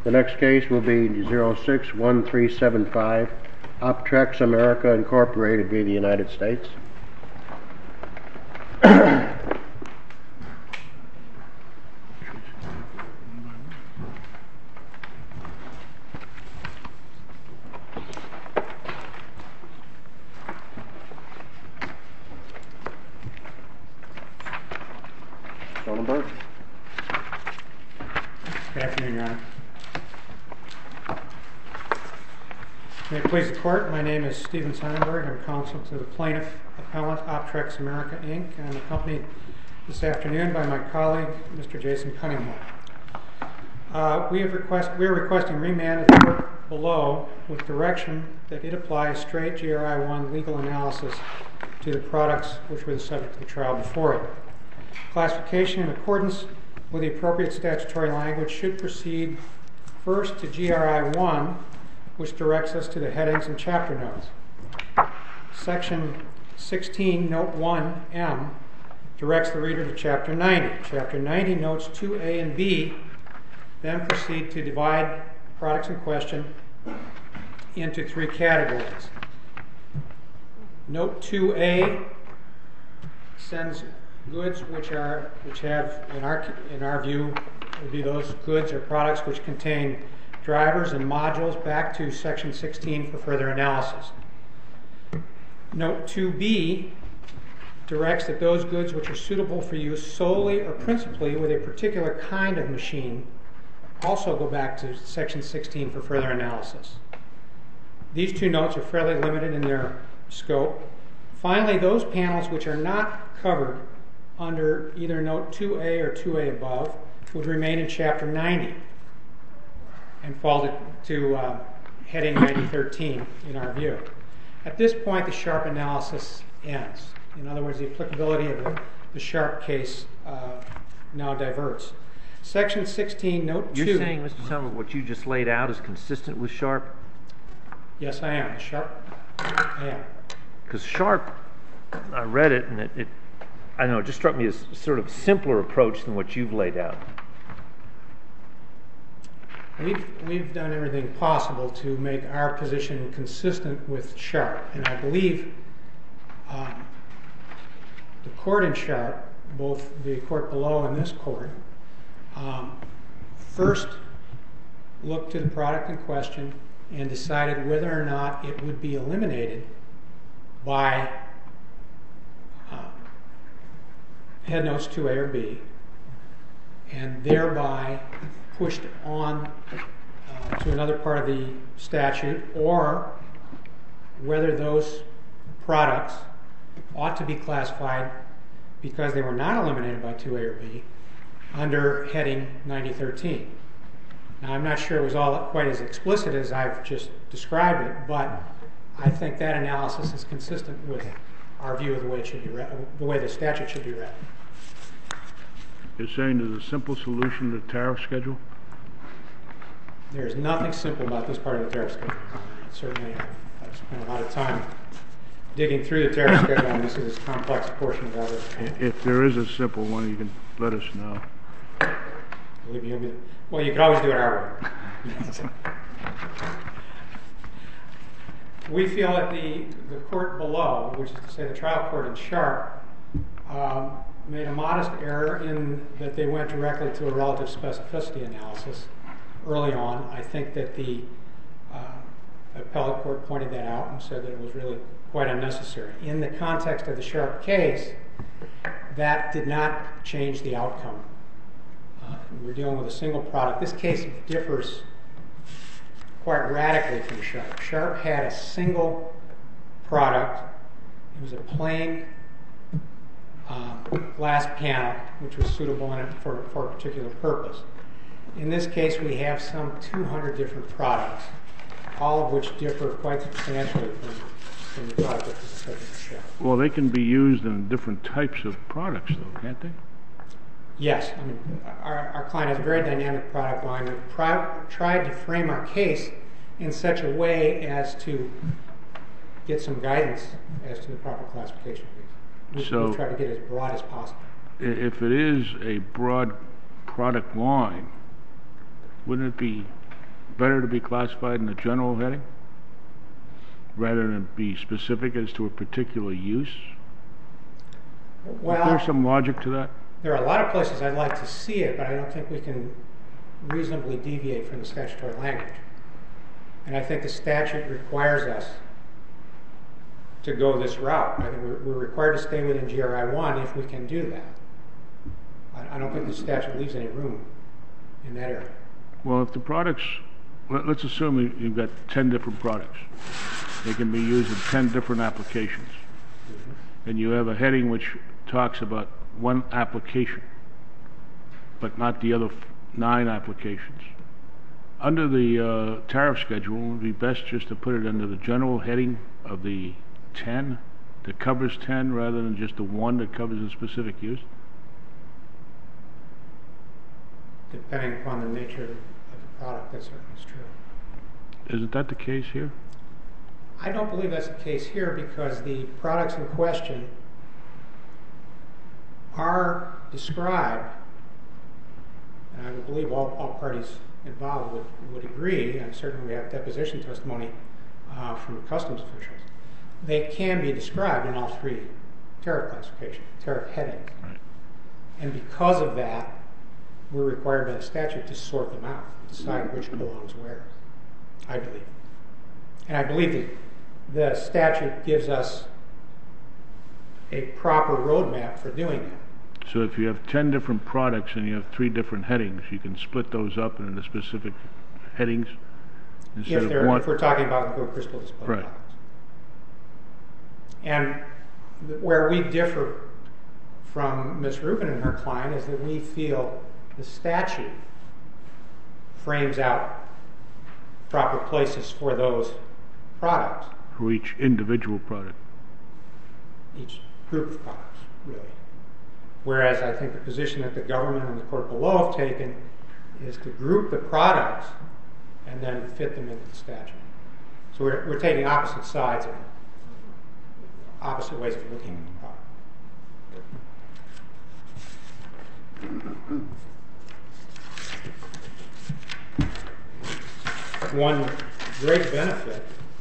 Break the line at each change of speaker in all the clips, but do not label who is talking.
The next case will be 061375, Optrex America Incorporated v. the United States. Sonnenberg.
Good afternoon, Your Honor. May it please the Court, my name is Stephen Sonnenberg. I'm counsel to the plaintiff appellant, Optrex America, Inc. I'm accompanied this afternoon by my colleague, Mr. Jason Cunningham. We are requesting remand of the court below with direction that it apply a straight GRI 1 legal analysis to the products which were the subject of the trial before it. Classification in accordance with the appropriate statutory language should proceed first to GRI 1, which directs us to the headings and chapter notes. Section 16, Note 1M, directs the reader to Chapter 90. Chapter 90 notes 2A and B then proceed to divide products in question into three categories. Note 2A sends goods which have, in our view, would be those goods or products which contain drivers and modules back to Section 16 for further analysis. Note 2B directs that those goods which are suitable for use solely or principally with a particular kind of machine also go back to Section 16 for further analysis. These two notes are fairly limited in their scope. Finally, those panels which are not covered under either Note 2A or 2A above would remain in Chapter 90 and fall to heading 9013 in our view. At this point, the Sharp analysis ends. In other words, the applicability of the Sharp case now diverts. Section 16, Note 2...
You're saying, Mr. Summer, what you just laid out is consistent with Sharp?
Yes, I am. Sharp, I am.
Because Sharp, I read it, and it I don't know, it just struck me as sort of a simpler approach than what you've laid out.
We've done everything possible to make our position consistent with Sharp, and I believe the court in Sharp, both the court below and this court, first looked to the product in question and decided whether or not it would be eliminated by head notes 2A or B, and thereby pushed on to another part of the statute, or whether those products ought to be classified because they were not eliminated by 2A or B under heading 9013. Now, I'm not sure it was all quite as explicit as I've just described it, but I think that analysis is consistent with our view of the way it should be read, the way the statute should be read.
You're saying there's a simple solution to the tariff schedule?
There's nothing simple about this part of the tariff schedule. Certainly, I've spent a lot of time digging through the tariff schedule, and this is a complex portion of it.
If there is a simple one, you can let us know.
Well, you can always do it our way. We feel that the court below, which is to say the trial court in Sharp, made a modest error in that they went directly to a relative specificity analysis early on. I think that the appellate court pointed that out and said that it was really quite unnecessary. In the context of the Sharp case, that did not change the outcome. We're dealing with a single product. This case differs quite radically from Sharp. Sharp had a single product. It was a plain glass panel, which was suitable in it for a particular purpose. In this case, we have some 200 different products, all of which differ quite substantially from the product that was the subject of Sharp.
Well, they can be used in different types of products, though, can't they?
Yes. I mean, our client has a very dynamic product line. We've tried to frame our case in such a way as to get some guidance as to the proper classification. We've tried to get as broad as possible.
If it is a broad product line, wouldn't it be better to be classified in a general heading rather than be specific as to a particular use?
Well,
Is there some logic to that?
there are a lot of places I'd like to see it, but I don't think we can reasonably deviate from the statutory language. And I think the statute requires us to go this route. I think we're required to stay within GRI 1 if we can do that. I don't think the statute leaves any room in that area.
Well, if the products, let's assume you've got 10 different products. They can be used in 10 different applications. And you have a heading which talks about one application, but not the other 9 applications. Under the tariff schedule, it would be best just to put it under the general heading of the 10 that covers 10 rather than just the one that covers a specific use.
Depending upon the nature of the product, that certainly is true.
Isn't that the case here?
I don't believe that's the case here because the products in question are described, and I would believe all parties involved would agree, and certainly we have deposition testimony from customs officials. They can be described in all 3 tariff classifications, tariff headings.
Right.
And because of that, we're required by the statute to sort them out, decide which belongs where, I believe. And I believe the statute gives us a proper roadmap for doing that.
So if you have 10 different products and you have 3 different headings, you can split those up into specific headings instead of one.
If we're talking about the crystal display
Right.
products. And where we differ from Ms. Rubin and her client is that we feel the statute frames out proper places for those products.
For each individual product.
Each group of products, really. Whereas I think the position that the government and the court below have taken is to group the products and then fit them into the statute. So we're taking opposite sides of it, opposite ways of looking at the product. One great benefit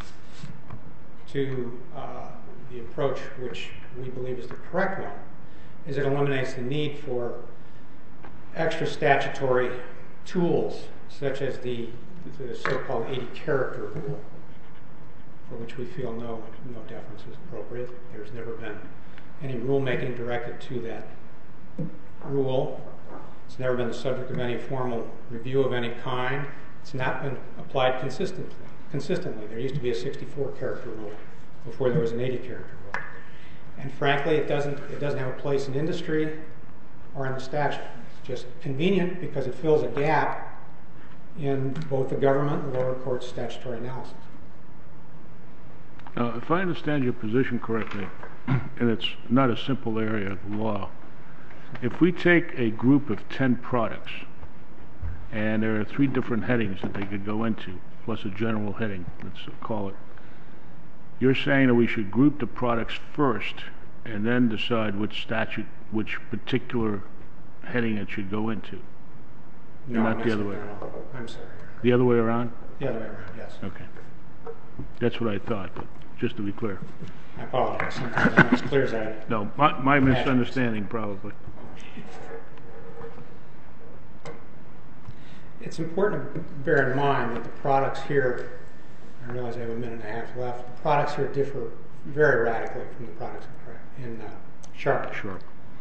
to the approach which we believe is the correct one is it eliminates the need for extra statutory tools such as the so-called 80-character rule, for which we feel no deference is appropriate. There's never been any rulemaking directed to that rule. It's never been the subject of any formal review of any kind. It's not been applied consistently. There used to be a 64-character rule before there was an 80-character rule. And frankly, it doesn't have a place in industry or in the statute. It's just convenient because it fills a gap in both the government and the lower court's statutory analysis.
Now, if I understand your position correctly, and it's not a simple area of the law, if we take a group of 10 products, and there are 3 different headings that they could go into, plus a general heading, let's call it, you're saying that we should group the products first, and then decide which particular heading it should go into?
No,
Not the other way.
I'm sorry.
The other way around?
The other way around, yes.
Okay. That's what I thought, but just to be clear.
I apologize. Sometimes I'm not as clear as I...
No, my misunderstanding probably.
It's important to bear in mind that the products here, I realize I have a minute and a half left, the products here differ very radically from the products in Sharp.
Sure.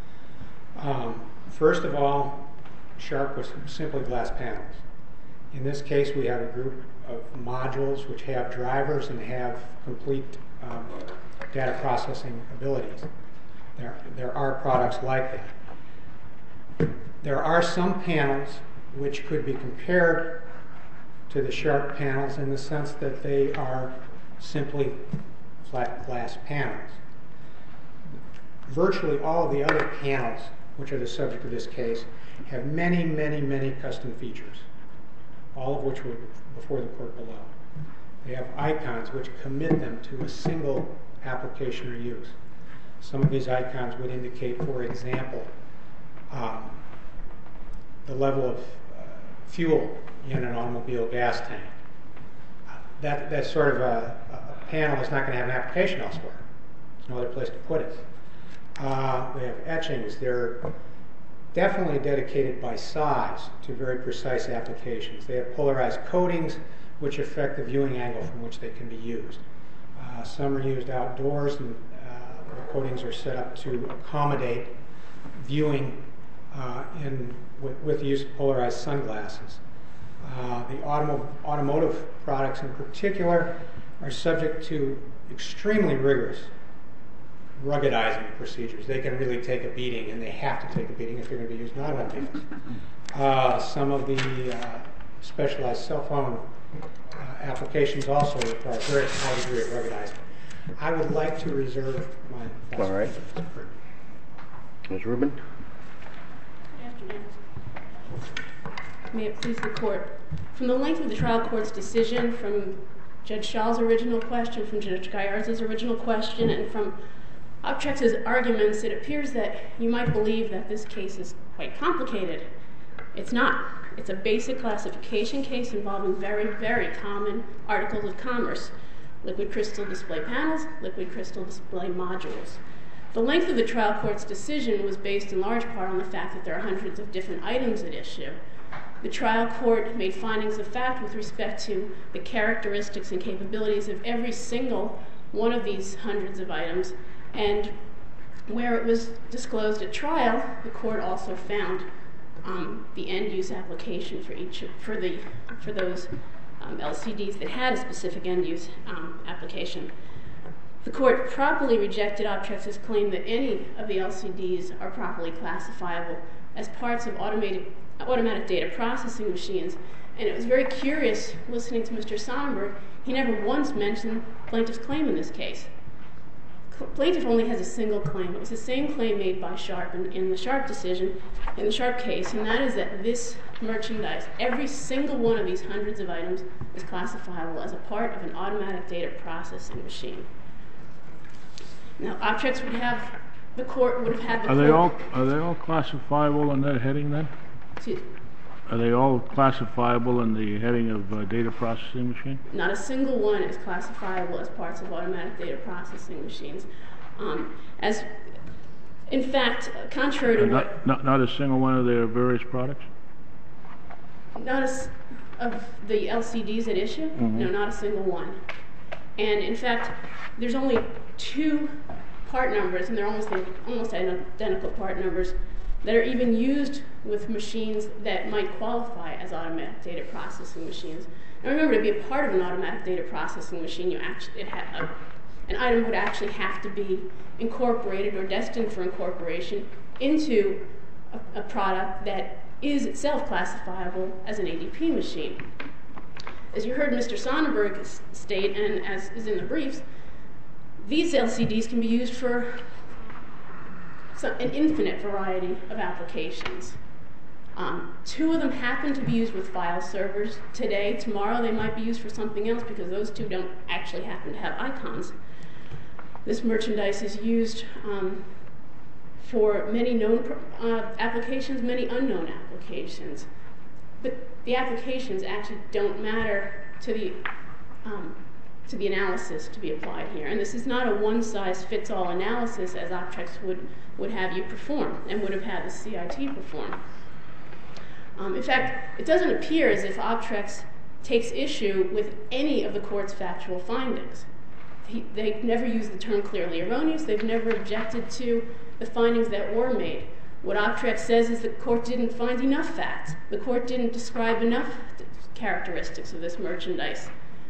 First of all, Sharp was simply glass panels. In this case, we have a group of modules which have drivers and have complete data processing abilities. There are products like that. There are some panels which could be compared to the Sharp panels in the sense that they are simply flat glass panels. Virtually all of the other panels, which are the subject of this case, have many, many, many custom features, all of which were before the court below. They have icons which commit them to a single application or use. Some of these icons would indicate, for example, the level of fuel in an automobile gas tank. That sort of a panel is not going to have an application elsewhere. There's no other place to put it. They have etchings. They're definitely dedicated by size to very precise applications. They have polarized coatings which affect the viewing angle from which they can be used. Some are used outdoors, and the coatings are set up to accommodate viewing with the use of polarized sunglasses. The automotive products in particular are subject to extremely rigorous ruggedizing procedures. They can really take a beating, and they have to take a beating if they're going to be used in automobiles. Some of the specialized cell phone applications also require a very high degree of ruggedizing. I would like to reserve my...
All right. Ms. Rubin?
Good afternoon. May it please the Court. From the length of the trial court's decision, from Judge Schall's original question, from Judge Gallard's original question, and from Optrex's arguments, it appears that you might believe that this case is quite complicated. It's not. It's a basic classification case involving very, very common articles of commerce: liquid crystal display panels, liquid crystal display modules. The length of the trial court's decision was based in large part on the fact that there are hundreds of different items at issue. The trial court made findings of fact with respect to the characteristics and capabilities of every single one of these hundreds of items, and where it was disclosed at trial, the court also found the end-use application for those LCDs that had a specific end-use application. The court properly rejected Optrex's claim that any of the LCDs are properly classifiable as parts of automatic data processing machines, and it was very curious listening to Mr. Sonnenberg. He never once mentioned plaintiff's claim in this case. Plaintiff only has a single claim. It was the same claim made by Sharp in the Sharp decision, in the Sharp case, and that is that this merchandise, every single one of these hundreds of items, is classifiable as a part of an automatic data processing machine. Now, Optrex would have the court would have had the
Are they all classifiable in that heading then?
Excuse me?
Are they all classifiable in the heading of data processing machine?
Not a single one is classifiable as parts of automatic data processing machines. In fact, contrary to what...
Not a single one of their various products?
Of the LCDs at issue? Mm-hmm. No, not a single one. And in fact, there's only two part numbers, and they're almost identical part numbers, that are even used with machines that might qualify as automatic data processing machines. Now remember, to be a part of an automatic data processing machine, an item would actually have to be incorporated or destined for incorporation into a product that is itself classifiable as an ADP machine. As you heard Mr. Sonnenberg state, and as is in the briefs, these LCDs can be used for an infinite variety of applications. Two of them happen to be used with file servers today. Tomorrow they might be used for something else because those two don't actually happen to have icons. This merchandise is used for many known applications, many unknown applications. But the applications actually don't matter to the analysis to be applied here. And this is not a one-size-fits-all analysis as Optrex would have you perform and would have had the CIT perform. In fact, it doesn't appear as if Optrex takes issue with any of the court's factual findings. They've never used the term clearly erroneous. They've never objected to the findings that were made. What Optrex says is the court didn't find enough facts. The court didn't describe enough characteristics of this merchandise.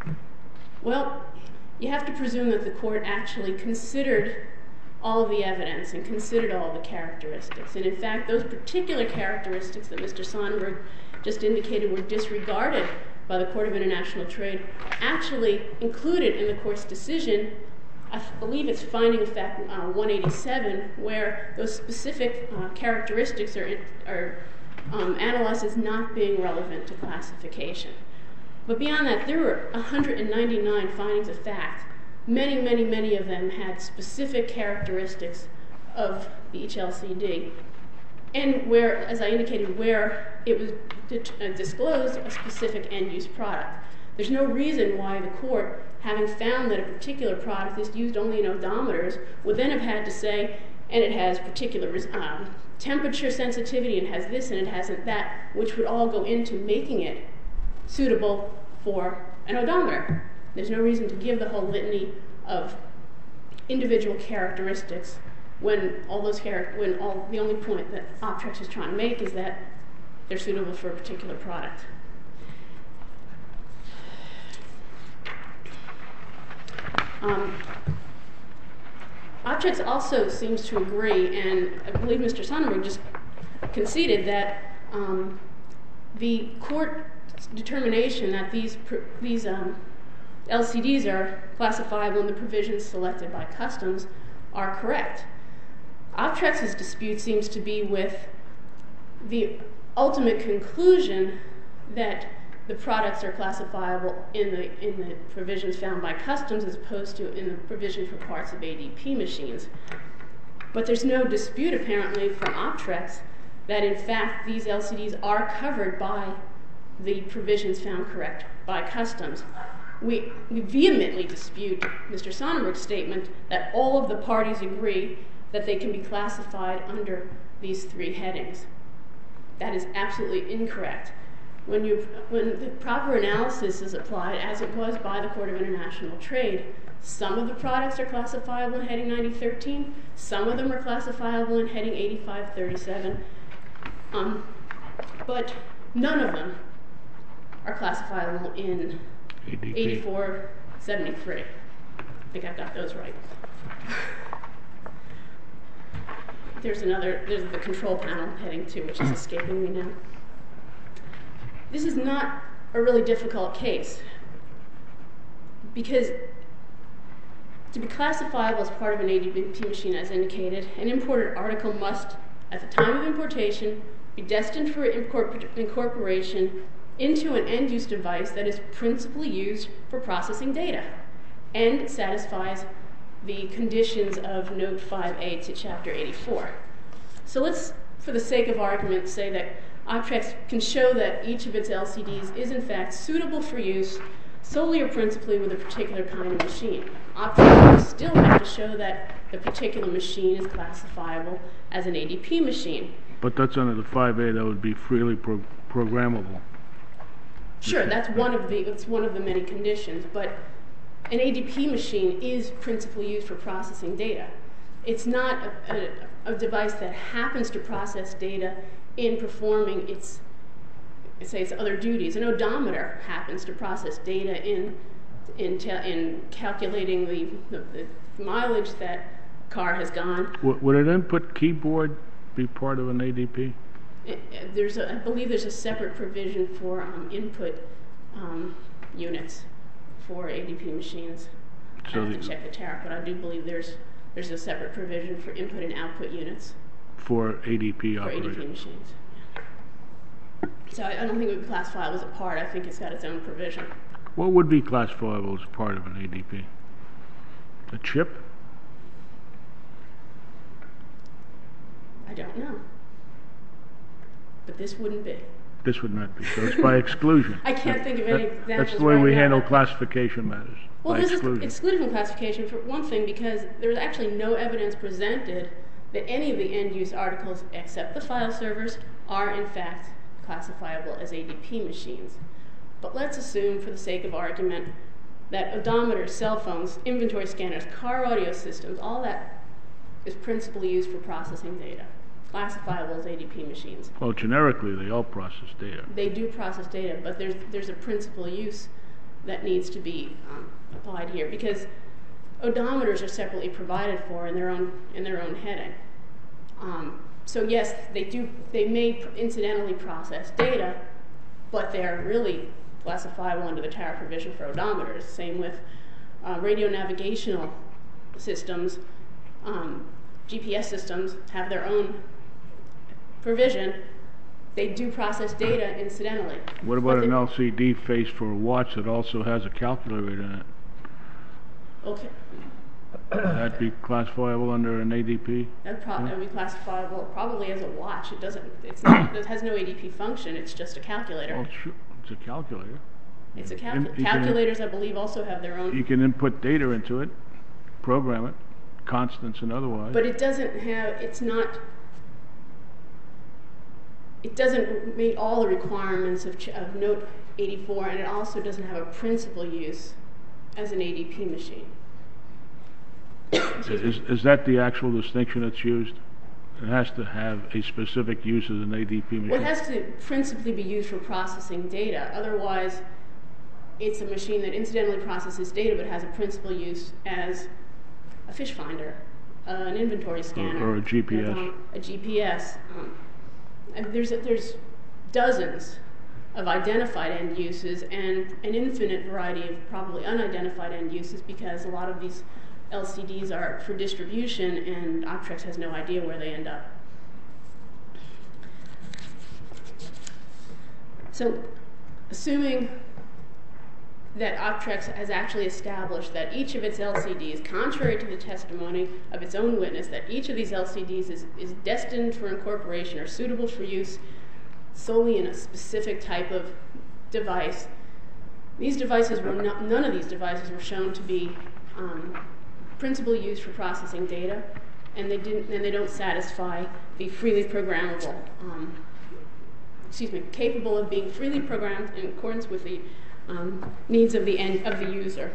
Well, you have to presume that the court actually considered all of the evidence and considered all of the characteristics. And in fact, those particular characteristics that Mr. Sonnenberg just indicated were disregarded by the Court of International Trade actually included in the court's decision, I believe it's finding of fact 187, where those specific characteristics are analyzed as not being relevant to classification. But beyond that, there were 199 findings of fact. Many, many, many of them had specific characteristics of each LCD. and where, as I indicated, where it was disclosed a specific end-use product. There's no reason why the court, having found that a particular product is used only in odometers, would then have had to say, and it has particular temperature sensitivity, and has this and it hasn't that, which would all go into making it suitable for an odometer. There's no reason to give the whole litany of individual characteristics when the only point that Optrex is trying to make is that they're suitable for a particular product. Optrex also seems to agree, and I believe Mr. Sonnenberg just conceded that the court's determination that these LCDs are classifiable in the provisions selected by Customs are correct. Optrex's dispute seems to be with the ultimate conclusion that the products are classifiable in the provisions found by Customs as opposed to in the provision for parts of ADP machines. But there's no dispute apparently from Optrex that in fact these LCDs are covered by the provisions found correct by Customs. We vehemently dispute Mr. Sonnenberg's statement that all of the parties agree that they can be classified under these three headings. That is absolutely incorrect. When the proper analysis is applied, as it was by the Court of International Trade, some of the products are classifiable in heading 9013, some of them are classifiable in heading 8537, but none of them are classifiable in
ADP.
8473. I think I've got those right. There's the control panel heading 2, which is escaping me now. This is not a really difficult case because to be classifiable as part of an ADP machine, as indicated, an imported article must, at the time of importation, be destined for incorporation into an end-use device that is principally used for processing data and satisfies the conditions of Note 5A to Chapter 84. So let's, for the sake of argument, say that Optrex can show that each of its LCDs is in fact suitable for use solely or principally with a particular kind of machine. Optrex will still have to show that the particular machine is classifiable as an ADP machine.
But that's under the 5A, that would be freely programmable.
Sure, it's one of the many conditions, but an ADP machine is principally used for processing data. It's not a device that happens to process data in performing its other duties. An odometer happens to process data in calculating the mileage that a car has gone.
Would an input keyboard be part of an ADP?
I believe there's a separate provision for input units for ADP machines. I have to check the tariff, but I do believe there's a separate provision for input and output units
for ADP
for
operators.
ADP machines. So I don't think it would be classifiable as a part. I think it's got its own provision.
What would be classifiable as part of an ADP? A chip?
I don't know. But this wouldn't be.
This would not be. So it's by exclusion.
I can't think of any examples.
That's the way we
right
handle
now.
classification matters.
Well,
by
this
exclusion.
is excluded from classification for one thing because there's actually no evidence presented that any of the end-use articles except the file servers are in fact classifiable as ADP machines. But let's assume, for the sake of argument, that odometers, cell phones, inventory scanners, car audio systems, all that is principally used for processing data, classifiable as ADP machines.
Well, generically, they all process data.
They do process data, but there's a principal use that needs to be applied here because odometers are separately provided for in their own heading. So yes, they may incidentally process data, but they're really classifiable under the tariff provision for odometers. Same with radio navigational systems. GPS systems have their own provision. They do process data incidentally.
What about an LCD face for a watch that also has a calculator in it?
Okay.
That'd be classifiable under an ADP?
That would be classifiable probably as a watch. It doesn't. It's not. It has no ADP function. It's just a calculator.
Well, sure, it's a calculator.
It's a
You can-
calculators. I believe also have their own.
You can input data into it, program it, constants and otherwise.
But it doesn't have. It's not. It doesn't meet all the requirements of Note 84, and it also doesn't have a principal use as an ADP machine.
Is that the actual distinction that's used? It has to have a specific use as an ADP machine?
Well, it has to principally be used for processing data. Otherwise, it's a machine that incidentally processes data but has a principal use as a fish finder, an inventory scanner.
Or a GPS.
A GPS. And there's dozens of identified end uses and an infinite variety of probably unidentified end uses, because a lot of these LCDs are for distribution and Optrex has no idea where they end up. So, assuming that Optrex has actually established that each of its LCDs, contrary to the testimony of its own witness, that each of these LCDs is destined for incorporation or suitable for use solely in a specific type of device. These devices were none of these devices were shown to be principally used for processing data, and they don't satisfy the freely programmable, capable of being freely programmed in accordance with the needs of the user,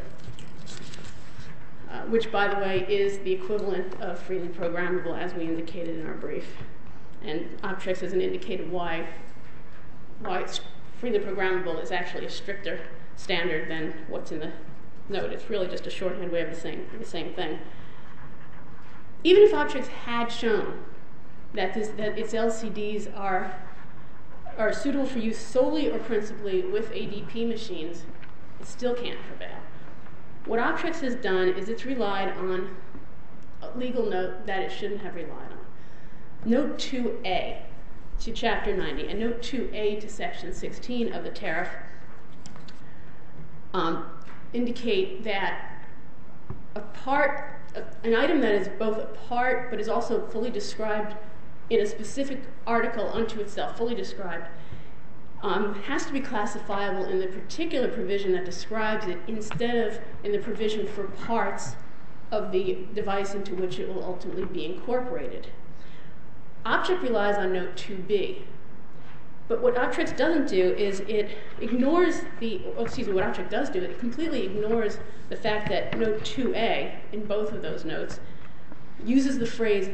which, by the way, is the equivalent of freely programmable, as we indicated in our brief. And Optrex hasn't indicated why it's freely programmable is actually a stricter standard than what's in the note. It's really just a shorthand way of the same thing. Even if Optrex had shown that its LCDs are suitable for use solely or principally with ADP machines, it still can't prevail. What Optrex has done is it's relied on a legal note that it shouldn't have relied on. Note 2A to Chapter 90 and Note 2A to Section 16 of the tariff indicate that an item that is both a part but is also fully described in a specific article unto itself, fully described, has to be classifiable in the particular provision that describes it instead of in the provision for parts of the device into which it will ultimately be incorporated. Optrex relies on Note 2B, but what Optrex doesn't do is it ignores what Optrex does do, it completely ignores the fact that Note 2A in both of those notes uses the phrase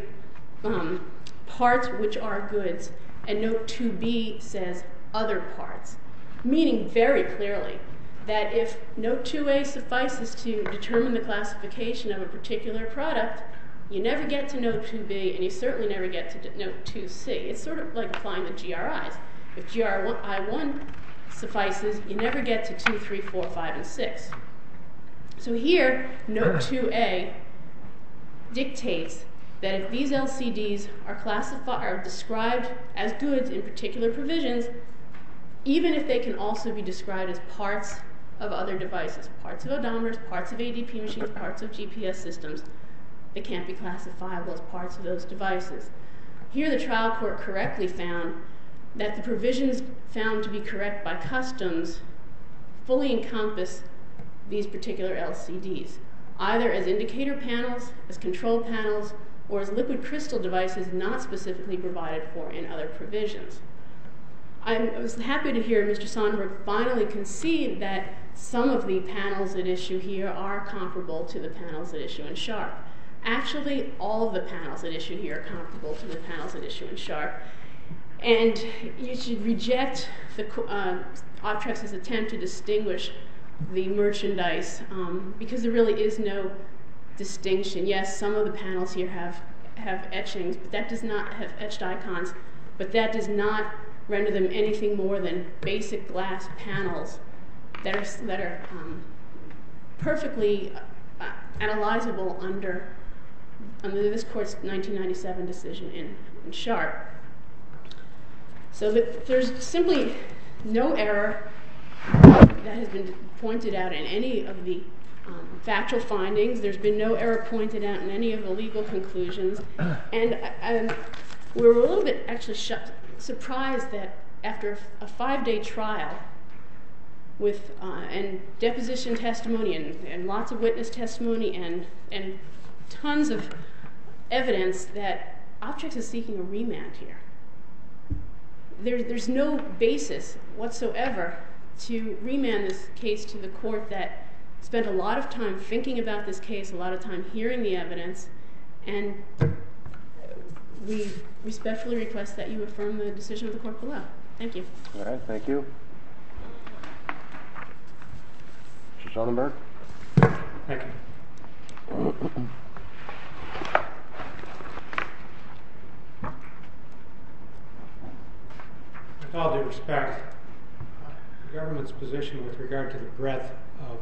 parts which are goods, and Note 2B says other parts, meaning very clearly that if Note 2A suffices to determine the classification of a particular product, you never get to Note 2B, and you certainly never get to Note 2C. It's sort of like applying the GRIs. If GRI1 suffices, you never get to 2, 3, 4, 5, and 6. So here, Note 2A dictates that if these LCDs are described as goods in particular provisions, even if they can also be described as parts of other devices, parts of odometers, parts of ADP machines, parts of GPS systems, they can't be classifiable as parts of those devices. Here the trial court correctly found that the provisions found to be correct by customs fully encompass these particular LCDs, either as indicator panels, as control panels, or as liquid crystal devices not specifically provided for in other provisions. I was happy to hear Mr. Sonnenberg finally concede that some of the panels at issue here are comparable to the panels at issue in Sharp. Actually, all of the panels at issue here are comparable to the panels at issue in Sharp. And you should reject Optrex's attempt to distinguish the merchandise because there really is no distinction. Yes, some of the panels here have etchings, but that does not have etched icons, but that does not render them anything more than basic glass panels that are perfectly analyzable under this court's 1997 decision in Sharp. So there's simply no error that has been pointed out in any of the factual findings. There's been no error pointed out in any of the legal conclusions. And we were a little bit actually surprised that after a 5-day trial with and deposition testimony and lots of witness testimony and tons of evidence, that Optrex is seeking a remand here. There's no basis whatsoever to remand this case to the court that spent a lot of time thinking about this case, a lot of time hearing the evidence, and we respectfully request that you affirm the decision of the court below. Thank you.
All right, thank you. Mr. Sonnenberg?
Thank you. With all due respect, the government's position with regard to the breadth of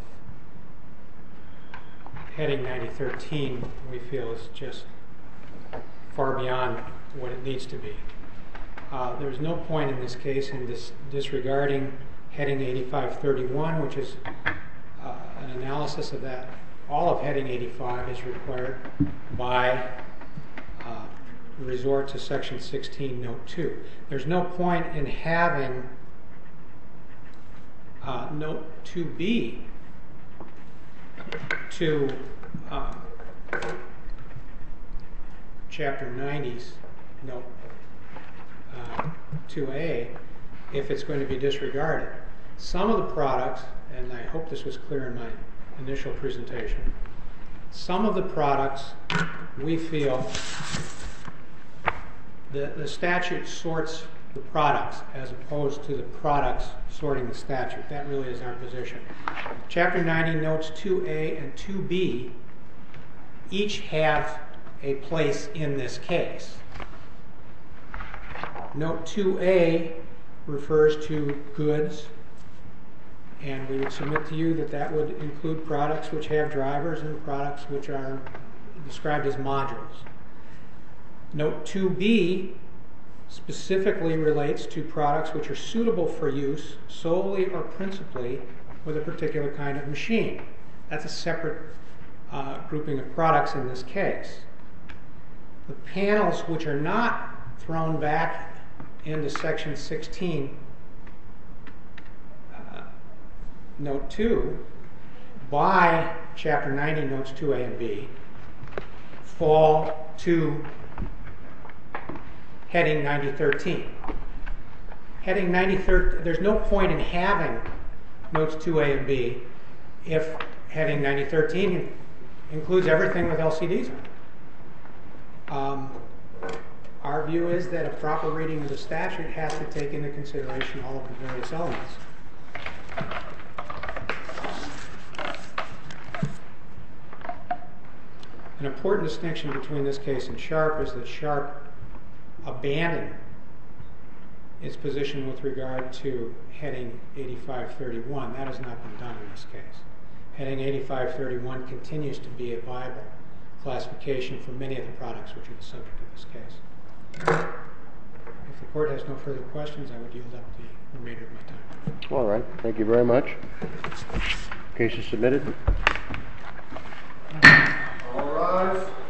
heading 9013, we feel, is just far beyond what it needs to be. There's no point in this case in disregarding heading 8531, which is an analysis of that. All of heading 85 is required by resort to section 16, note 2. There's no point in having note 2b to chapter 90's note 2a if it's going to be disregarded. Some of the products, and I hope this was clear in my initial presentation, some of the products we feel the statute sorts the products as opposed to the products sorting the statute. That really is our position. Chapter 90 notes 2a and 2b each have a place in this case. Note 2a refers to goods, and we would submit to you that that would include products which have drivers and products which are described as modules. Note 2b specifically relates to products which are suitable for use solely or principally with a particular kind of machine. That's a separate grouping of products in this case. The panels which are not thrown back into section 16, note 2, by chapter 90 notes 2a and b, fall to heading 9013. Heading 9013, there's no point in having notes 2a and b if heading 9013 includes everything with LCDs on it. Our view is that a proper reading of the statute has to take into consideration all of the various elements. An important distinction between this case and Sharp is that Sharp abandoned its position with regard to heading 8531. That has not been done in this case. Heading 8531 continues to be a viable classification for many of the products which are the subject of this case. If the court has no further questions, I would yield up the remainder of my time.
All right, thank you very much. Case is submitted.
All rise.